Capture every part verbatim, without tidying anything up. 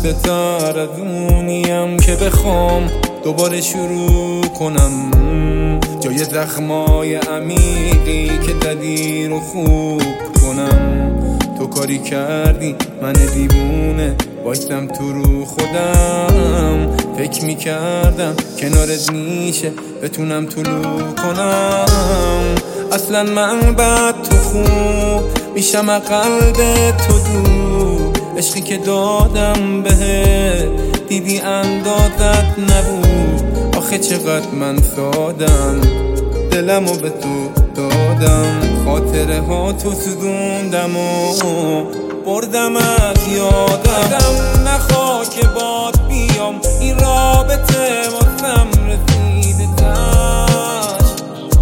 خسته تر از اونیم که بخوام دوباره شروع کنم. جای زخمای عمیقی که ددی رو خوب کنم. تو کاری کردی من دیوونه بایستم تو رو خودم. فکر میکردم کنارت میشه بتونم طلوع کنم. اصلا من بد تو خوب میشم قلب تو دور. عشقی که دادم بهت دیدی اندازت نبود. آخه چقدر من سادم دلمو به تو دادم. خاطره ها تو سوزوندم و بردم از یادم. نخوا که باد بیام این رابطه واسم رسیده تش.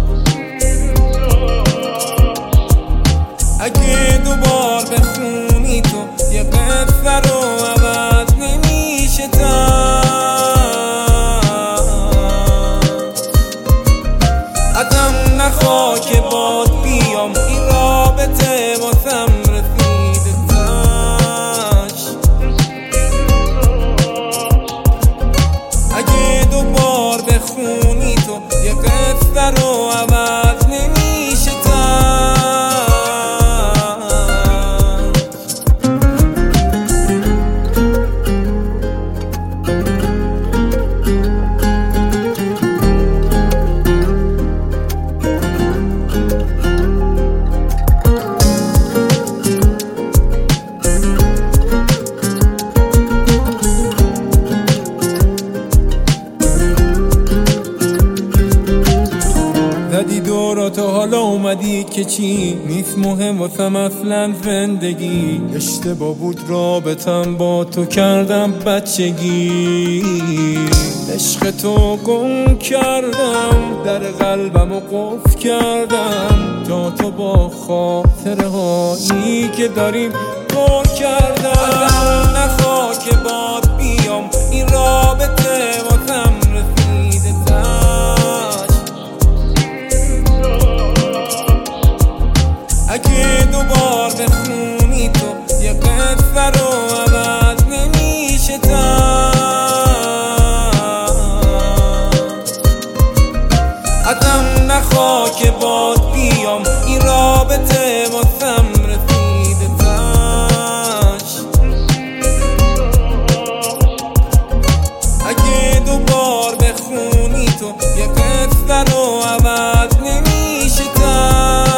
اگه دوبار بخونی تو یه قصه رو عوض نمیشه تش. ازم نخوا که باد بیام این رابطه واسم رسیده تش. اگه دوبار بخونی تو یه قصه رو عوض نمیشه تش. زدی دورا تا حالا اومدی که چی نیست مهم واسم اصلا زندگی. اشتباه بود رابطم با تو کردم بچگی. عشق تو گم کردم در قلبم و قفل کردم. تا تو با خاطره هایی که داریم پر کردم. نخوا که باد بیام این رابطه واسم رسیده تش. اگه دوبار بخونی تو یه قصه رو عوض نمیشه تش. ازم نخوا که باد بیام این رابطه واسم رسیده تش. اگه دوبار بخونی تو یه قصه رو عوض نمیشه تش.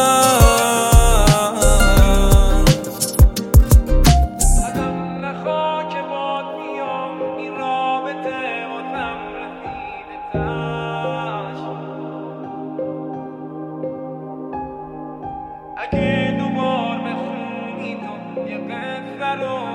اگه دوبار بخونی تو یه قصه رو